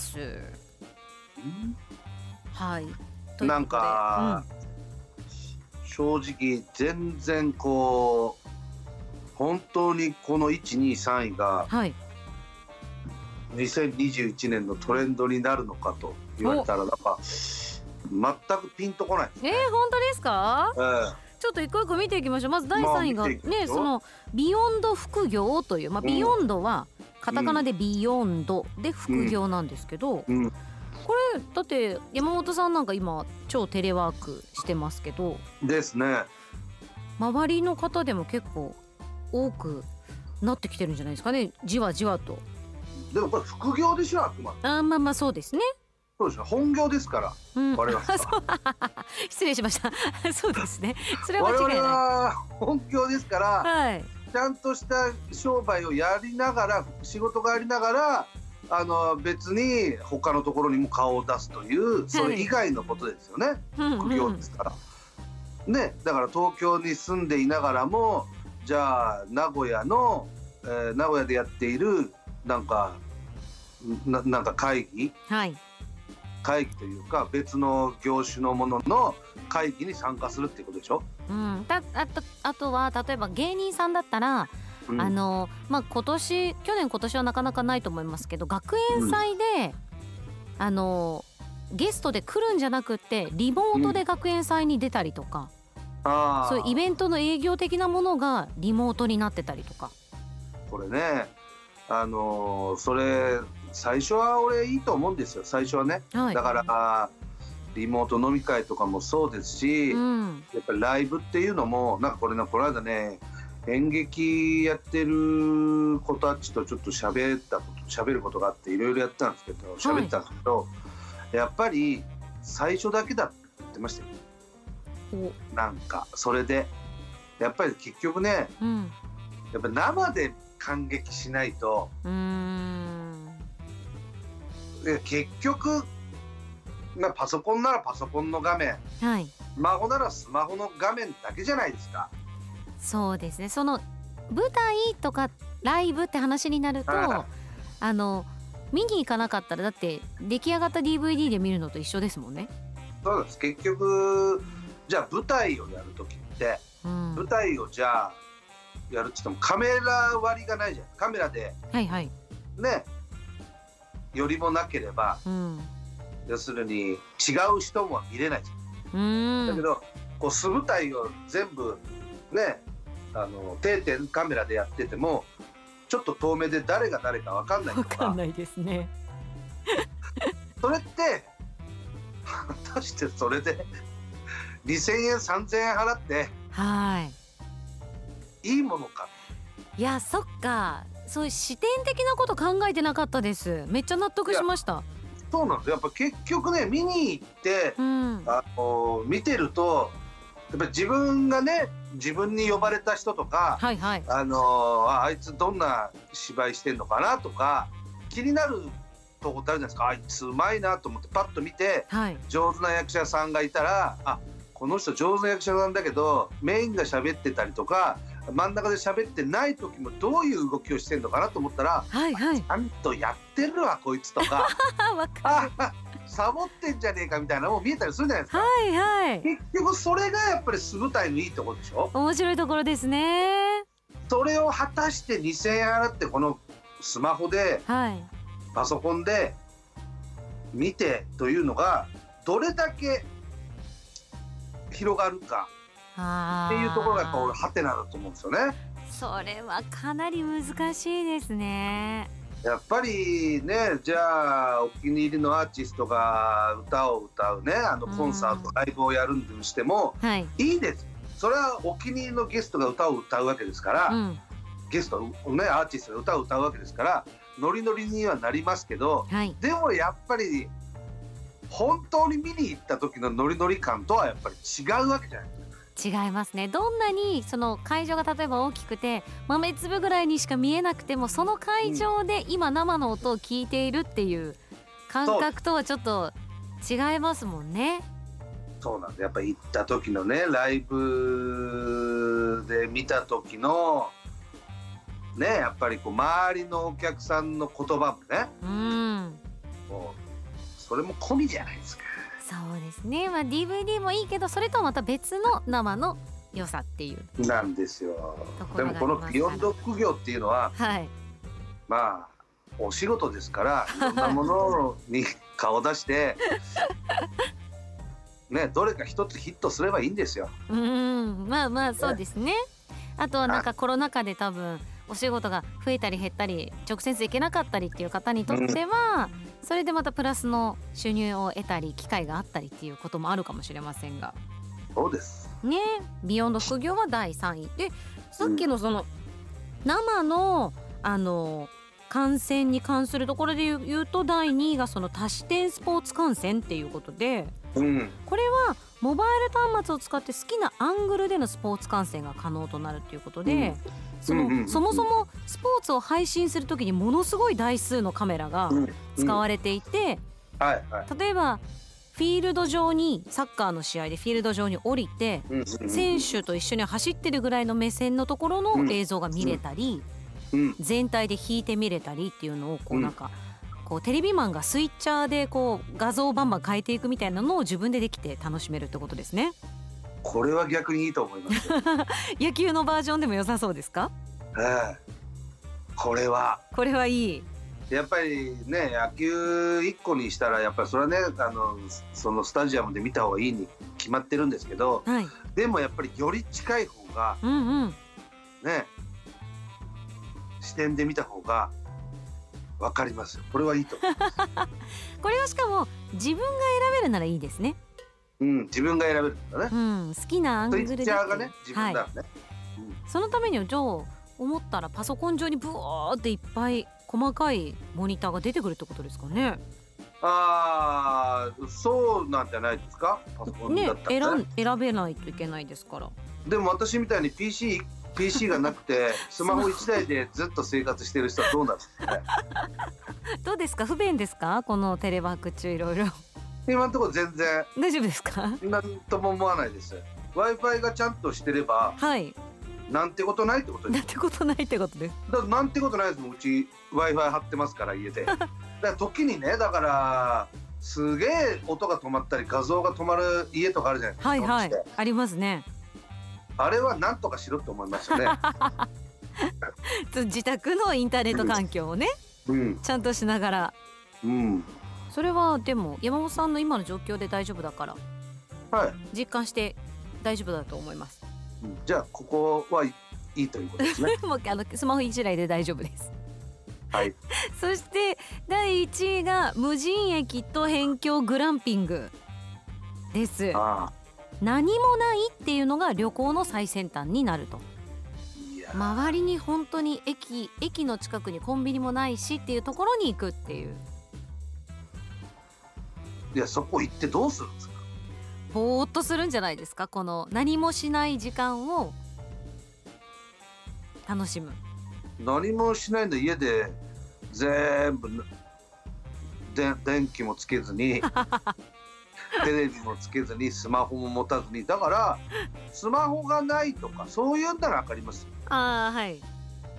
はい、 なんか、正直全然こう本当にこの 1,2,3 位が2021年のトレンドになるのかと言われたらなんか全くピンとこないですね。 本当ですか？ちょっと一個一個見ていきましょう。まず第3位がね、そのビヨンド副業という、ビヨンドはカタカナでビヨンドで副業なんですけど、これだって山本さんなんか今超テレワークしてますけどですね、 周りの方でも結構多くなってきてるんじゃないですかね、じわじわと。 でもこれ副業でしょ、あくまで。 まあそうですね。 そうですね、本業ですから、我々は失礼しましたそうですね、それは間違いない。 我々は本業ですから、ちゃんとした商売をやりながら、仕事がありながら別に他のところにも顔を出すという、それ以外のことですよね、副業ですからね。だから東京に住んでいながらも、じゃあ名古屋でやっているなんか会議というか別の業種のものの会議に参加するっていうことでしょ。 あとは例えば芸人さんだったら、去年今年はなかなかないと思いますけど、学園祭で、ゲストで来るんじゃなくってリモートで学園祭に出たりとか、そういうイベントの営業的なものがリモートになってたりとか。これね、それ最初は俺いいと思うんですよ、最初はね、だからリモート飲み会とかもそうですし、やっぱりライブっていうのもなんかこの間ね、演劇やってる子たちとちょっと喋ることがあって、いろいろやったんですけど、やっぱり最初だけだって言ってましたよ。なんかそれでやっぱり結局ね、やっぱ生で感激しないと、結局パソコンならパソコンの画面、スマホならスマホの画面だけじゃないですか。 そうですね、その舞台とかライブって話になると見に行かなかったら、だって出来上がった DVD で見るのと一緒ですもんね。 そうです。結局じゃあ舞台をやるときって、舞台をじゃあやるって言ってもカメラ割りがないじゃん。カメラでね、よりもなければ、要するに違う人も見れないじゃん。だけどこう素舞台を全部ね、定点カメラでやっててもちょっと遠目で誰が誰か分かんないとか。 分かんないですねそれって果たしてそれで2,000円3,000円払っていいものか。 いや、そっか、そういう視点的なこと考えてなかったです。めっちゃ納得しました。 そうなんですよ。やっぱ結局ね、見に行って、見てるとっぱり自分がね、自分に呼ばれた人とか、 はいはい。 あいつどんな芝居してんのかなとか気になるとこってあるじゃないですか。あいつうまいなと思ってパッと見て、 はい、 上手な役者さんがいたら、あ、この人上手な役者なんだけどメインが喋ってたりとか真ん中で喋ってない時もどういう動きをしてんのかなと思ったら、 はいはい。 ちゃんとやってるわこいつとかわかる。 サボってんじゃねえかみたいなのも見えたりするじゃないですか。 はいはい。 結局それがやっぱり素舞台のいいところでしょ。 面白いところですね。 それを果たして2000円払ってこのスマホで、 はい、 パソコンで見てというのがどれだけ広がるかっていうところがやっぱ俺ハテナだと思うんですよね。 それはかなり難しいですね。 やっぱりね、じゃあお気に入りのアーティストが歌を歌うね、コンサート、ライブをやるんでしても、 はい、 いいです。それはお気に入りのゲストが歌を歌うわけですから、ゲストね、アーティストが歌を歌うわけですからノリノリにはなりますけど、 はい、 でもやっぱり本当に見に行った時のノリノリ感とはやっぱり違うわけじゃないですか。 違いますね。どんなにその会場が例えば大きくて豆粒ぐらいにしか見えなくても、その会場で今生の音を聞いているっていう感覚とはちょっと違いますもんね。 そうなんで、やっぱり行った時のね、ライブで見た時のね、やっぱりこう周りのお客さんの言葉もね、もうそれも込みじゃないですか。 そうですね、DVD もいいけどそれとはまた別の生の良さっていうなんですよ。でもこのビヨンド副業っていうのは、 はい、 まあお仕事ですからいろんなものに顔出してね、どれか一つヒットすればいいんですよ。 まあまあそうですね。あとはなんかコロナ禍で多分お仕事が増えたり減ったり直接行けなかったりっていう方にとっては、それでまたプラスの収入を得たり機会があったりっていうこともあるかもしれませんが、 そうですね。ビヨンド副業は第3位で、さっきのその生の観戦に関するところで言うと第2位がその多視点スポーツ観戦っていうことで、これはモバイル端末を使って好きなアングルでのスポーツ観戦が可能となるということで、そもそもスポーツを配信するときにものすごい台数のカメラが使われていて、例えばフィールド上にサッカーの試合でフィールド上に降りて選手と一緒に走ってるぐらいの目線のところの映像が見れたり、全体で引いて見れたりっていうのをこうなんかこうテレビマンがスイッチャーでこう画像をバンバン変えていくみたいなのを自分でできて楽しめるってことですね。 これは逆にいいと思います野球のバージョンでも良さそうですか？ これはいい。 やっぱりね、野球1個にしたらやっぱりそれはね、そのスタジアムで見た方がいいに決まってるんですけど、でもやっぱりより近い方が、ね、視点で見た方が分かりますよ。これはいいと思いますこれはしかも自分が選べるならいいですね。 自分が選べるんだね。 好きなアングルでスイッチャーがね、自分だね。 そのためにはじゃあ思ったらパソコン上にブワーっていっぱい細かいモニターが出てくるってことですかね。 そうなんじゃないですか。パソコンだったらね、 選べないといけないですから。 でも私みたいに PC がなくてスマホ1台でずっと生活してる人はどうなんですかねどうですか、不便ですか、このテレワーク中いろいろ。 今のところ全然大丈夫ですか？ なんとも思わないです。 Wi-Fi がちゃんとしてれば、なんてことないってことです。 なんてことないってことです。 だからなんてことないですもん。うち Wi-Fi 貼ってますから家でだから時にね、だからすげえ音が止まったり画像が止まる家とかあるじゃないですか。 ありますね。 あれはなんとかしろって思いますよね自宅のインターネット環境をね、ちゃんとしながら、それはでも山本さんの今の状況で大丈夫だから、実感して大丈夫だと思います。 じゃあここはいいということですねもうスマホ1台で大丈夫です。そして第1位が無人駅と辺境グランピングです。何もないっていうのが旅行の最先端になると。周りに本当に駅の近くにコンビニもないしっていうところに行くっていう。 いや、そこ行ってどうするんですか？ ぼーっとするんじゃないですか。この何もしない時間を楽しむ。 何もしないんだ。家で全部電気もつけずにテレビもつけずにスマホも持たずに、だからスマホがないとかそういうんなら分かります。 ああ、はい。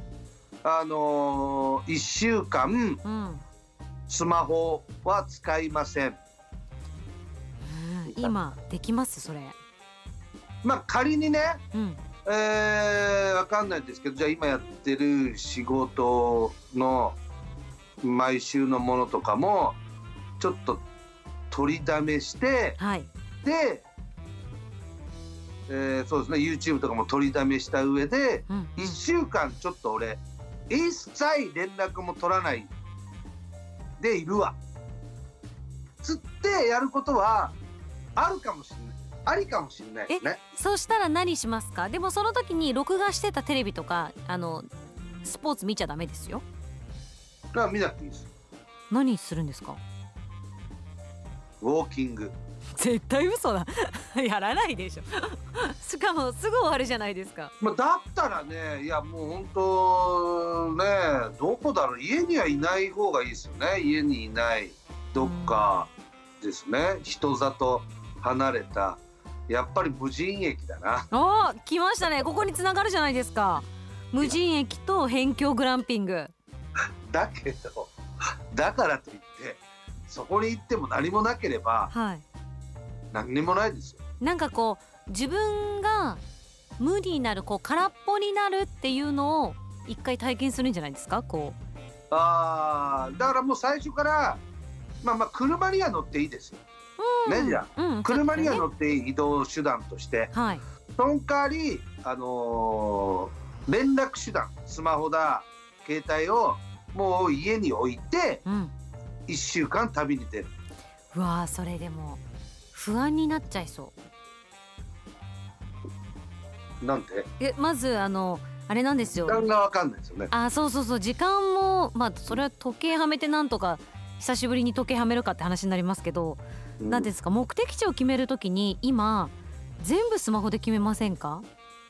1週間、スマホは使いません。 今できますそれ。 まあ仮にね、分かんないんですけど、じゃあ今やってる仕事の毎週のものとかもちょっと取りだめして、で、そうですね、 YouTube とかも取りだめした上で、1週間ちょっと俺一切連絡も取らないでいるわつってやることはあるかもしれない、ありかもしれないですね。 そうしたら何しますか？でもその時に録画してたテレビとかスポーツ見ちゃダメですよ。 だから見なくていいです。 何するんですか？ ウォーキング。 絶対嘘だやらないでしょしかもすぐ終わるじゃないですか。 だったらね、いやもう本当ね、どこだろう、家にはいない方がいいですよね。家にいないどっかですね、人里離れた、やっぱり無人駅だな。 おー、来ましたね。ここに繋がるじゃないですか。無人駅と辺境グランピングだけど、だからといってそこに行っても何もなければ、何にもないですよ。 なんかこう自分が無になる、こう空っぽになるっていうのを一回体験するんじゃないですか。こうだからもう最初から車には乗っていいですよ、ね。じゃあ、車には乗っていい移動手段として、その代わり連絡手段、スマホだ携帯をもう家に置いて、1週間旅に出る。 うわー、それでも不安になっちゃいそう。 なんで？ まずあれなんですよ。 時間が分かんないですよね。 そう時間もそれは時計はめてなんとか久しぶりに時計はめるかって話になりますけど、なんですか、目的地を決めるときに今全部スマホで決めませんか？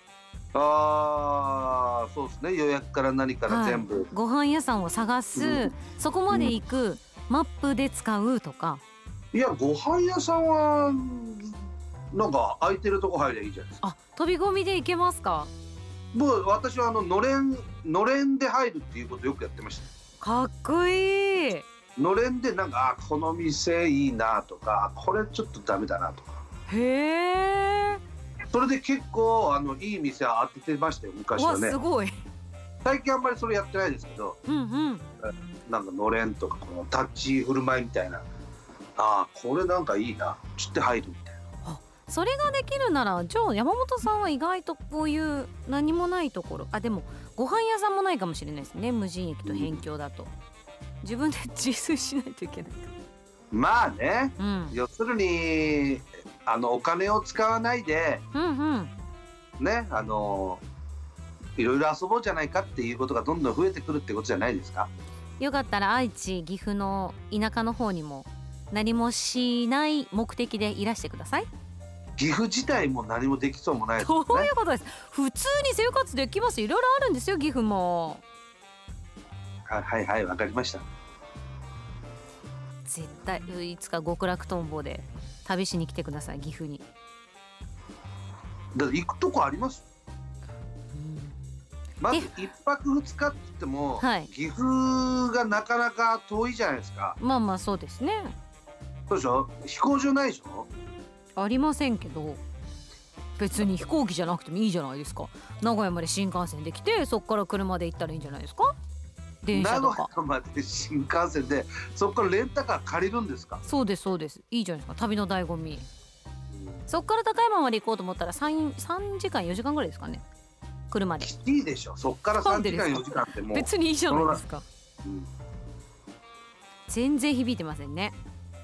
そうですね、予約から何から全部、 ご飯屋さんを探す、そこまで行く、マップで使うとか。 いや、ご飯屋さんはなんか空いてるとこ入りゃいいじゃないですか。 飛び込みで行けますか？ もう私はのれんで入るっていうことよくやってました。 かっこいい。 のれんでなんかこの店いいなとか、これちょっとダメだなとか。 へー。 それで結構いい店当ててましたよ、昔はね。 すごい。 最近あんまりそれやってないですけど、なんかのれんとかこのタッチ振る舞いみたいな、これなんかいいなちって入るみたいな。 それができるなら、じゃあ山本さんは意外とこういう何もないところ、でもご飯屋さんもないかもしれないですね、無人駅と辺境だと。自分で自炊しないといけない。 まあね、要するにお金を使わないで、ね、いろいろ遊ぼうじゃないかっていうことがどんどん増えてくるってことじゃないですか。 よかったら愛知、岐阜の田舎の方にも何もしない目的でいらしてください。 岐阜自体も何もできそうもないですよね。 そういうことです。普通に生活できます。いろいろあるんですよ、岐阜も。 はい、わかりました。 絶対いつか極楽とんぼで旅しに来てください、岐阜に。 だから行くとこあります。まず1泊2日って言っても、岐阜がなかなか遠いじゃないですか。 そうですね。 そうでしょ。飛行場ないでしょ。 ありませんけど、別に飛行機じゃなくてもいいじゃないですか。名古屋まで新幹線で来て、そこから車で行ったらいいんじゃないですか。電車とか。 名古屋まで新幹線で、そこからレンタカー借りるんですか。 そうです、そうです。いいじゃないですか、旅の醍醐味。そこから高山まで行こうと思ったら3時間4時間ぐらいですかね、車で。 いいでしょ。そこから3時間4時間ってもう別にいいじゃないですか。全然響いてませんね。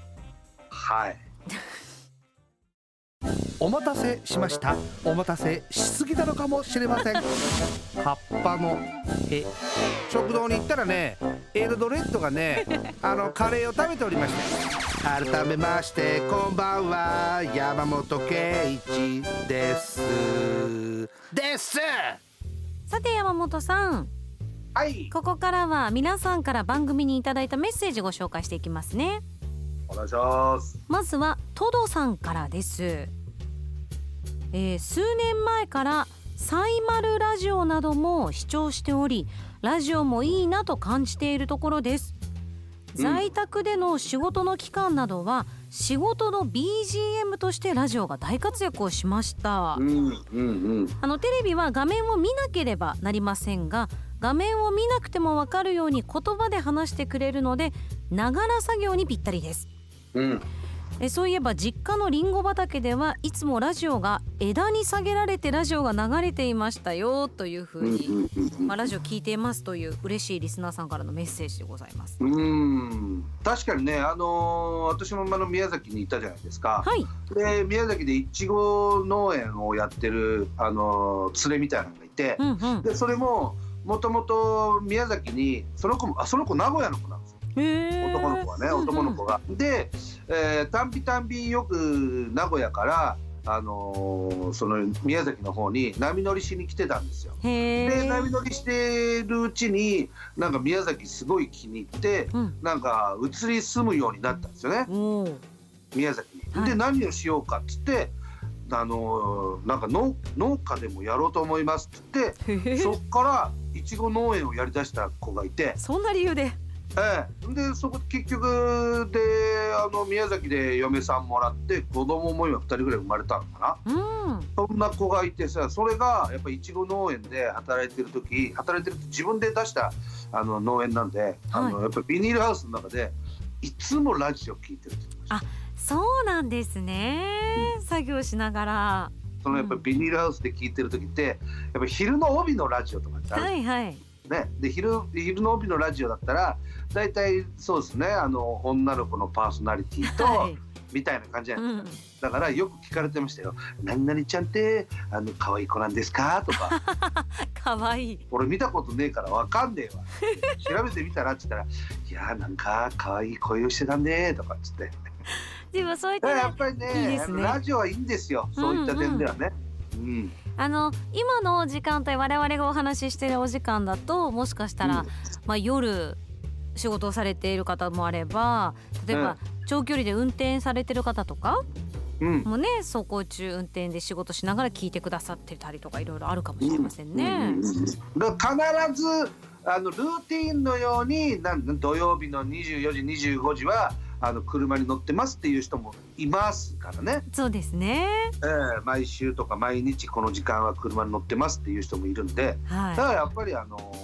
お待たせしました。お待たせしすぎたのかもしれません。カッパのへ。食堂に行ったらね、 エルドレッドがねカレーを食べておりまして、改めましてこんばんは、山本圭一ですです。 さて山本さん、 はい、 ここからは皆さんから番組にいただいたメッセージご紹介していきますね。 お願いします。 まずはトドさんからです。数年前からサイマルラジオなども視聴しており、ラジオもいいなと感じているところです。在宅での仕事の期間などは仕事の BGM としてラジオが大活躍をしました。テレビは画面を見なければなりませんが、画面を見なくても分かるように言葉で話してくれるので、ながら作業にぴったりです。そういえば実家のリンゴ畑ではいつもラジオが枝に下げられてラジオが流れていましたよというふうに、ラジオ聞いていますという嬉しいリスナーさんからのメッセージでございます。 確かにね、私も宮崎にいたじゃないですか。 はい。 で宮崎でいちご農園をやってる連れみたいなのがいて、でそれももともと宮崎にその子名古屋の子なんですよ。男の子はね、男の子がで、たんびよく名古屋からその宮崎の方に波乗りしに来てたんですよ。で波乗りしてるうちになんか宮崎すごい気に入って、なんか移り住むようになったんですよね、宮崎に。で何をしようかっつって、なんか農家でもやろうと思いますっつって、そっからいちご農園をやりだした子がいて。 そんな理由ででそこ結局で宮崎で嫁さんもらって子供も今2人ぐらい生まれたのかな、そんな子がいてさ、それがやっぱりいちご農園で働いてる時自分で出した農園なんで、やっぱりビニールハウスの中でいつもラジオ聞いてるって言ってました。 そうなんですね、作業しながら。 やっぱりビニールハウスで聞いてる時ってやっぱり昼の帯のラジオとかってある、ね、で昼の帯のラジオだったらだいたいそうですね、女の子のパーソナリティと、みたいな感じじゃないですか、だからよく聞かれてましたよ。何々ちゃんって可愛い子なんですかとか可愛い俺見たことねえから分かんねえわ調べてみたらって言ったらいやなんか可愛い声をしてたんねとかっつってでもそういった、 やっぱりね、いいですね、ラジオはいいんですよ、そういった点ではね。 今の時間帯、我々がお話ししているお時間だともしかしたら、夜仕事をされている方もあれば、例えば長距離で運転されてる方とかもね、走行中運転で仕事しながら聞いてくださってたりとか、いろいろあるかもしれませんね。 だから必ずルーティンのように土曜日の24時25時は車に乗ってますっていう人もいますからね。 そうですね、 毎週とか毎日この時間は車に乗ってますっていう人もいるんで、だからやっぱり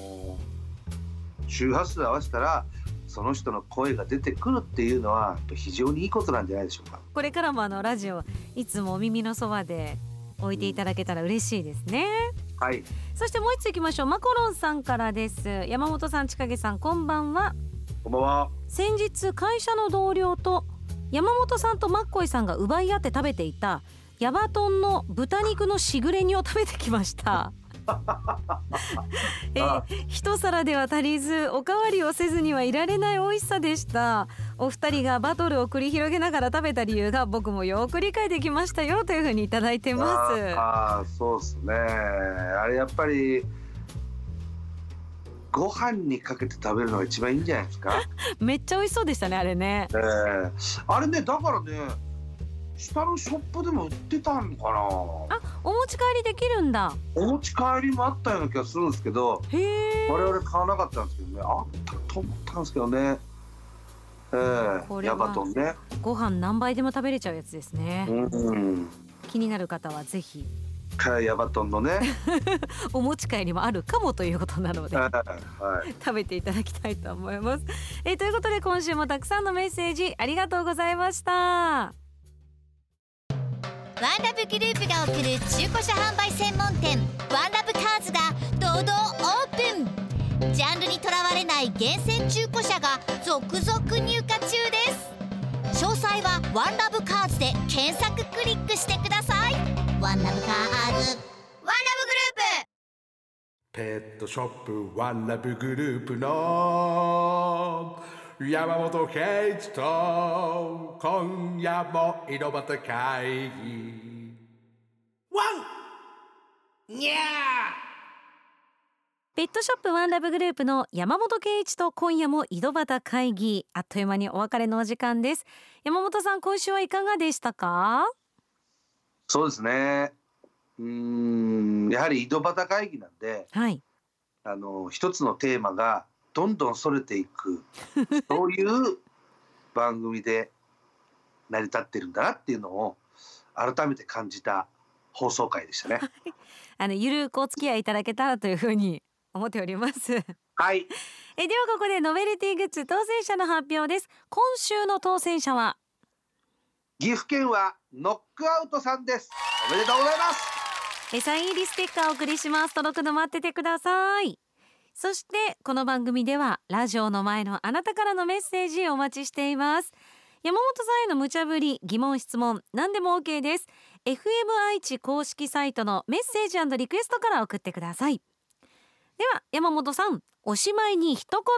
周波数合わせたらその人の声が出てくるっていうのは非常にいいことなんじゃないでしょうか。 これからもラジオいつもお耳のそばで置いていただけたら嬉しいですね。 はい。 そしてもう一ついきましょう。マコロンさんからです。山本さん、千景さん、こんばんは。 こんばんは。 先日会社の同僚と山本さんとマッコイさんが奪い合って食べていたヤバトンの豚肉のしぐれ煮を食べてきました一皿では足りずおかわりをせずにはいられない美味しさでした。お二人がバトルを繰り広げながら食べた理由が僕もよく理解できましたよというふうにいただいてます。 そうですね、あれやっぱりご飯にかけて食べるのが一番いいんじゃないですかめっちゃ美味しそうでしたね、あれね。 あれね、だからね、下のショップでも売ってたのかな。 お持ち帰りできるんだ。 お持ち帰りもあったような気がするんですけど、我々買わなかったんですけどね、あったと思ったんですけどね。ヤバトンね、 ご飯何杯でも食べれちゃうやつですね。気になる方はぜひヤバトンのねお持ち帰りもあるかもということなので、食べていただきたいと思います。ということで今週もたくさんのメッセージありがとうございました。 ワンラブグループが送る中古車販売専門店ワンラブカーズが堂々オープン。ジャンルにとらわれない厳選中古車が続々入荷中です。詳細はワンラブカーズで検索クリックしてください。ワンラブカーズ、ワンラブグループ。 ペットショップワンラブグループの山本圭一と今夜も井戸端会議ワンニャー。 ペットショップワンラブグループの山本圭一と今夜も井戸端会議、あっという間にお別れのお時間です。山本さん、今週はいかがでしたか？ そうですね、やはり井戸端会議なんで、 はい、 一つのテーマがどんどんそれていくそういう番組で成り立ってるんだなっていうのを改めて感じた放送回でしたね。 ゆるくお付き合いいただけたらというふうに思っておりますはい。 ではここでノベルティグッズ当選者の発表です。今週の当選者は岐阜県はノックアウトさんです。おめでとうございます。 サイン入りステッカーをお送りします。届くの待っててください。そしてこの番組ではラジオの前のあなたからのメッセージお待ちしています。山本さんへの無茶ぶり、疑問、質問何でも OK です。 FM 愛知公式サイトのメッセージ&リクエストから送ってください。では山本さん、おしまいに一言。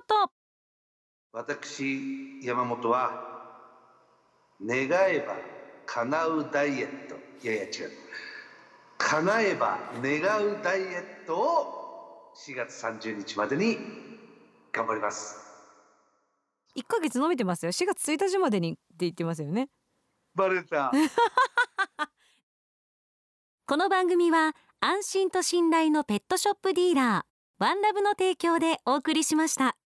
私山本は願えば叶うダイエット、いやいや違う、叶えば願うダイエットを4月30日までに頑張ります。 1ヶ月伸びてますよ。4月1日までにって言ってますよね。 バレたこの番組は安心と信頼のペットショップディーラーワンラブの提供でお送りしました。